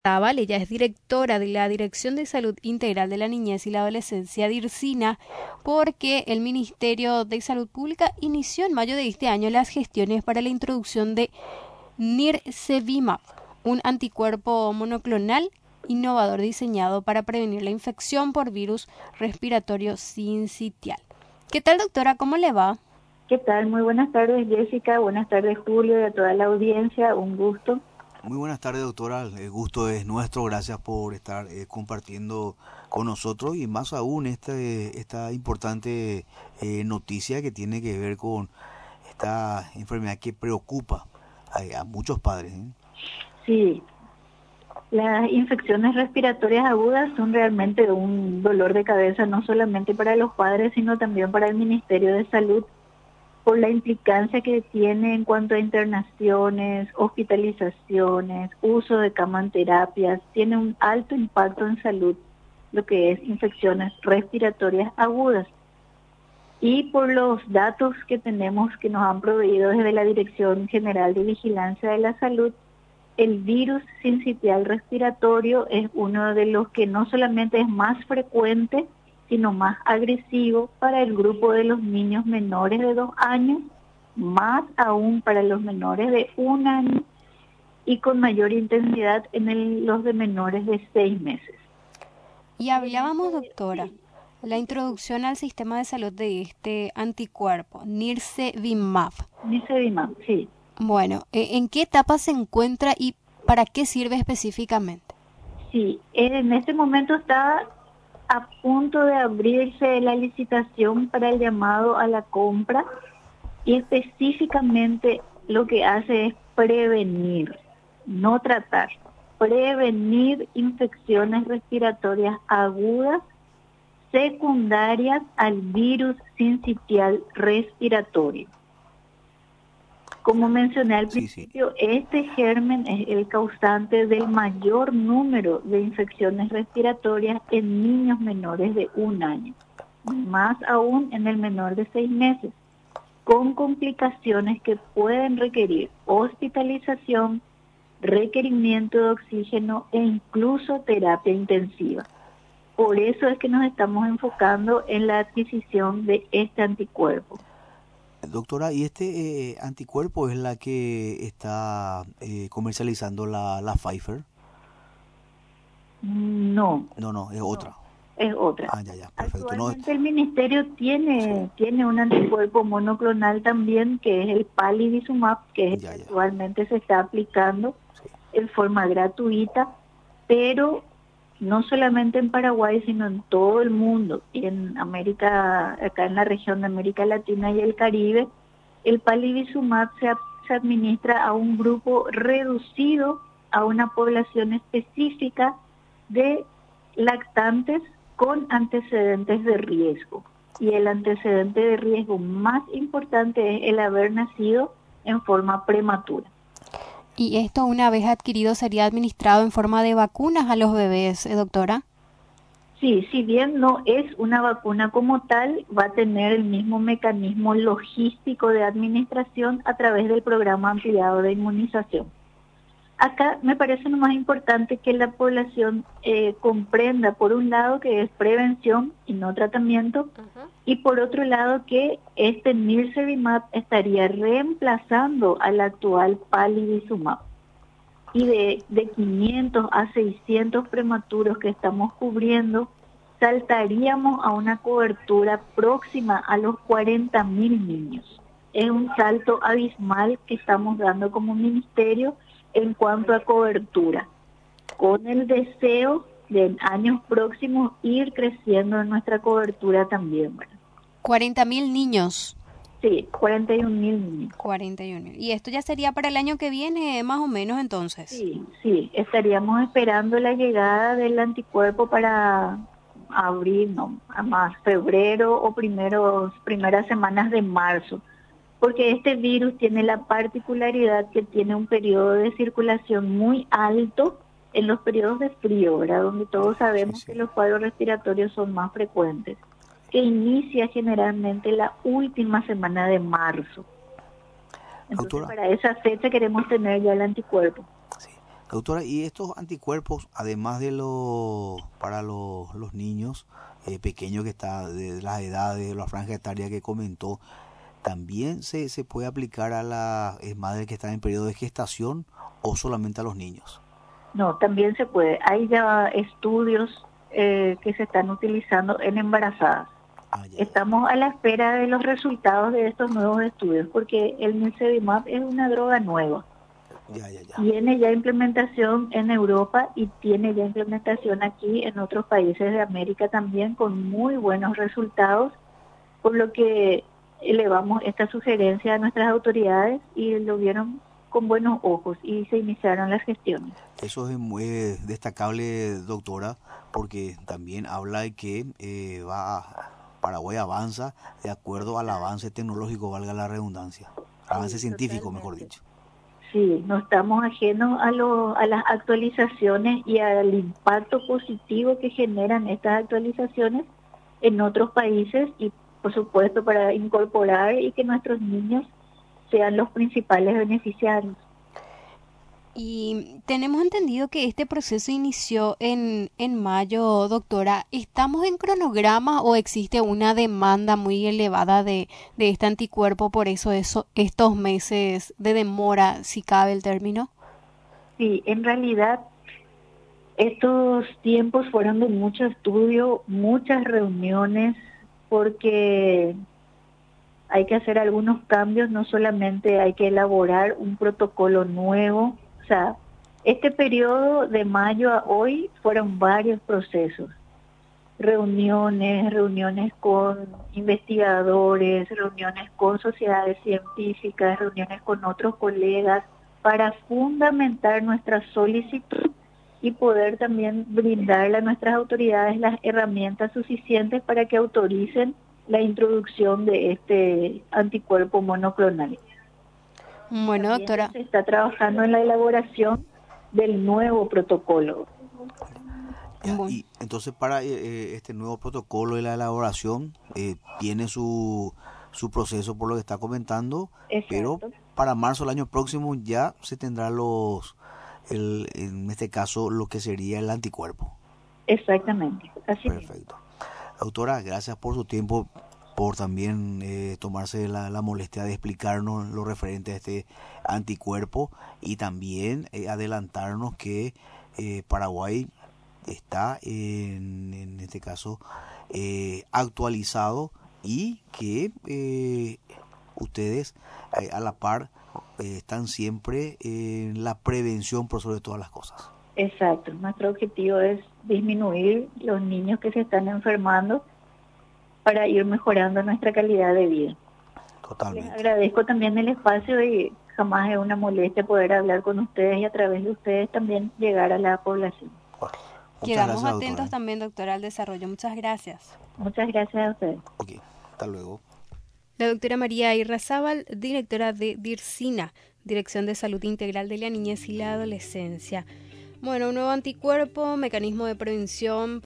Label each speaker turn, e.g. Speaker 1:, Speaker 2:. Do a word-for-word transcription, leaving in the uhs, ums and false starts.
Speaker 1: Tabal, ella es directora de la Dirección de Salud Integral de la Niñez y la Adolescencia DIRSINA, porque el Ministerio de Salud Pública inició en mayo de este año las gestiones para la introducción de Nirsevimab, un anticuerpo monoclonal innovador diseñado para prevenir la infección por virus respiratorio sincitial. ¿Qué tal, doctora? ¿Cómo le va?
Speaker 2: ¿Qué tal? Muy buenas tardes, Jessica. Buenas tardes, Julio, y a toda la audiencia. Un gusto.
Speaker 3: Muy buenas tardes, doctora. El gusto es nuestro. Gracias por estar eh, compartiendo con nosotros y más aún este, esta importante eh, noticia que tiene que ver con esta enfermedad que preocupa a, a muchos padres, ¿eh?
Speaker 2: Sí, las infecciones respiratorias agudas son realmente un dolor de cabeza no solamente para los padres, sino también para el Ministerio de Salud, por la implicancia que tiene en cuanto a internaciones, hospitalizaciones, uso de cama en terapias. Tiene un alto impacto en salud, lo que es infecciones respiratorias agudas. Y por los datos que tenemos que nos han proveído desde la Dirección General de Vigilancia de la Salud, el virus sincitial respiratorio es uno de los que no solamente es más frecuente, sino más agresivo para el grupo de los niños menores de dos años, más aún para los menores de un año y con mayor intensidad en el, los de menores de seis meses.
Speaker 1: Y hablábamos, doctora, la introducción al sistema de salud de este anticuerpo, Nirsevimab.
Speaker 2: Nirsevimab, sí.
Speaker 1: Bueno, ¿en qué etapa se encuentra y para qué sirve específicamente?
Speaker 2: Sí, en este momento está a punto de abrirse la licitación para el llamado a la compra y específicamente lo que hace es prevenir, no tratar, prevenir infecciones respiratorias agudas secundarias al virus sincitial respiratorio. Como mencioné al principio, sí, sí. Este germen es el causante del mayor número de infecciones respiratorias en niños menores de un año, más aún en el menor de seis meses, con complicaciones que pueden requerir hospitalización, requerimiento de oxígeno e incluso terapia intensiva. Por eso es que nos estamos enfocando en la adquisición de este anticuerpo.
Speaker 3: Doctora, ¿y este eh, anticuerpo es la que está eh, comercializando la, la Pfizer?
Speaker 2: No.
Speaker 3: No, no, es otra.
Speaker 2: No, es otra.
Speaker 3: Ah, ya, ya, perfecto.
Speaker 2: Actualmente
Speaker 3: No,
Speaker 2: el Ministerio tiene, sí. tiene un anticuerpo monoclonal también, que es el Palivizumab, que es
Speaker 3: ya,
Speaker 2: el que
Speaker 3: ya.
Speaker 2: actualmente se está aplicando
Speaker 3: Sí.
Speaker 2: en forma gratuita, pero no solamente en Paraguay, sino en todo el mundo, y en América, acá en la región de América Latina y el Caribe, el Palivizumab se, se administra a un grupo reducido, a una población específica de lactantes con antecedentes de riesgo. Y el antecedente de riesgo más importante es el haber nacido en forma prematura.
Speaker 1: ¿Y esto una vez adquirido sería administrado en forma de vacunas a los bebés, eh, doctora?
Speaker 2: Sí, si bien no es una vacuna como tal, va a tener el mismo mecanismo logístico de administración a través del programa ampliado de inmunización. Acá me parece lo más importante que la población eh, comprenda, por un lado, que es prevención y no tratamiento, uh-huh. y por otro lado, que este Nirsevimab estaría reemplazando al actual Palivizumab. Y de, de quinientos a seiscientos prematuros que estamos cubriendo, saltaríamos a una cobertura próxima a los cuarenta mil niños. Es un salto abismal que estamos dando como ministerio en cuanto a cobertura, con el deseo de en años próximos ir creciendo en nuestra cobertura también.
Speaker 1: cuarenta mil niños.
Speaker 2: Sí, cuarenta y un mil niños.
Speaker 1: cuarenta y un mil. ¿Y esto ya sería para el año que viene, más o menos, entonces?
Speaker 2: Sí, sí, estaríamos esperando la llegada del anticuerpo para abril, no, más febrero o primeros, primeras semanas de marzo. Porque este virus tiene la particularidad que tiene un periodo de circulación muy alto en los periodos de frío, ¿verdad? Donde todos sabemos sí, sí. que los cuadros respiratorios son más frecuentes, que inicia generalmente la última semana de marzo. Entonces,
Speaker 3: Doctora,
Speaker 2: para esa fecha queremos tener ya el anticuerpo.
Speaker 3: Sí. Doctora, ¿y estos anticuerpos, además de los para los, los niños eh, pequeños que está de las edades, de la franja etaria que comentó, también se, se puede aplicar a las eh, madres que están en periodo de gestación o solamente a los niños?
Speaker 2: No, también se puede. Hay ya estudios eh, que se están utilizando en embarazadas.
Speaker 3: Ah, ya, ya.
Speaker 2: Estamos a la espera de los resultados de estos nuevos estudios, porque el Nirsevimab es una droga nueva.
Speaker 3: Ya, ya, ya.
Speaker 2: Tiene ya implementación en Europa y tiene ya implementación aquí en otros países de América también con muy buenos resultados, por lo que elevamos esta sugerencia a nuestras autoridades y lo vieron con buenos ojos y se iniciaron las gestiones.
Speaker 3: Eso es muy destacable, doctora, porque también habla de que eh, va a- Paraguay avanza de acuerdo al avance tecnológico, valga la redundancia, avance
Speaker 2: Sí,
Speaker 3: científico, mejor
Speaker 2: totalmente.
Speaker 3: dicho.
Speaker 2: Sí, no estamos ajenos a, lo, a las actualizaciones y al impacto positivo que generan estas actualizaciones en otros países y, por supuesto, para incorporar y que nuestros niños sean los principales beneficiarios.
Speaker 1: Y tenemos entendido que este proceso inició en, en mayo, doctora. ¿Estamos en cronograma o existe una demanda muy elevada de, de este anticuerpo, por eso, eso estos meses de demora, si cabe el término?
Speaker 2: Sí, en realidad estos tiempos fueron de mucho estudio, muchas reuniones, porque hay que hacer algunos cambios, no solamente hay que elaborar un protocolo nuevo, o sea, este periodo de mayo a hoy fueron varios procesos, reuniones, reuniones con investigadores, reuniones con sociedades científicas, reuniones con otros colegas, para fundamentar nuestra solicitud y poder también brindarle a nuestras autoridades las herramientas suficientes para que autoricen la introducción de este anticuerpo monoclonal.
Speaker 1: Bueno,
Speaker 2: También ya
Speaker 1: doctora.
Speaker 2: se está trabajando en la elaboración del nuevo protocolo.
Speaker 3: Ya,
Speaker 1: Bueno.
Speaker 3: y entonces para eh, eh, este nuevo protocolo de la elaboración eh, tiene su, su proceso por lo que está comentando, pero
Speaker 2: Exacto,
Speaker 3: para marzo del año próximo ya se tendrá los, el, en este caso, lo que sería el anticuerpo.
Speaker 2: exactamente, así mismo.
Speaker 3: Perfecto. Doctora, gracias por su tiempo, por también eh, tomarse la, la molestia de explicarnos lo referente a este anticuerpo y también eh, adelantarnos que eh, Paraguay está en, en este caso eh, actualizado y que eh, ustedes eh, a la par eh, están siempre en la prevención por sobre todas las cosas.
Speaker 2: Exacto, nuestro objetivo es disminuir los niños que se están enfermando para ir mejorando nuestra calidad de vida. Les
Speaker 3: Totalmente.
Speaker 2: agradezco también el espacio y jamás es una molestia poder hablar con ustedes y a través de ustedes también llegar a la población.
Speaker 3: Bueno, muchas
Speaker 1: Quedamos
Speaker 3: gracias,
Speaker 1: atentos
Speaker 3: doctora.
Speaker 1: también, doctora, al desarrollo. Muchas gracias.
Speaker 2: Muchas gracias a ustedes.
Speaker 3: Ok, hasta luego.
Speaker 1: La doctora María Irrazábal, directora de DIRSINA, Dirección de Salud Integral de la Niñez y la Adolescencia. Bueno, un nuevo anticuerpo, mecanismo de prevención